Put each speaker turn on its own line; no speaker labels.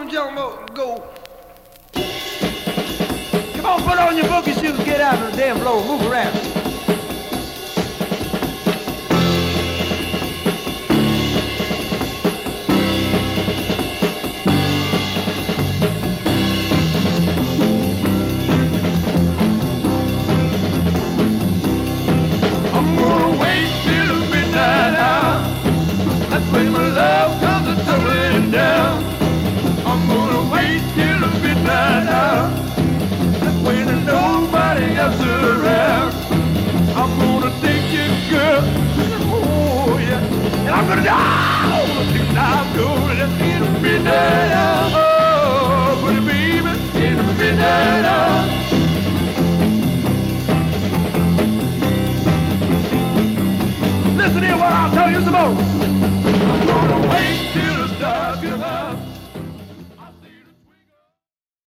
on, gentlemen, go. Come on, put on your boogie shoes, get out on the damn floor, move around.
I'm gonna wait till midnight hour. That's when my love comes a tumbling down. I'm gonna wait till the midnight hour. That's when there's nobody else around. I'm gonna take you, girl. Oh yeah. And I'm gonna die. I'm gonna take you, I'm gonna get the midnight hour.